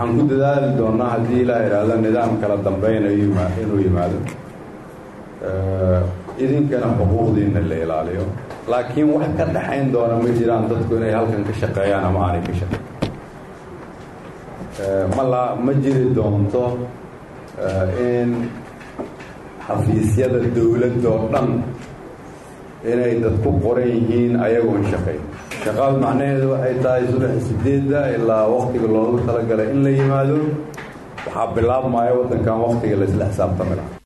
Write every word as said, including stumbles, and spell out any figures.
waxaan ku dadaali doonaa haddii ilaa idhaahdo nidaam kala dambaynayo inuu yimaado idinkana xuquuqdiina la ilaaliyo laakiin wax ka dhaxayn doona ma jiraan dadku inay halkan ka shaqeeyaan ama aanay ka shaqeyn ma la ma jiri doonto in xafiisyada dowladda oo dhan inay dadku qoran yihiin ayagoon shaqayn shaqaal macnaheedu waxay tahay subax sideedda ilaa waqtiga loogu talagalay in la yimaado waxaa bilaabmaya waddankan waqtiga la isla xisaabtami lahaa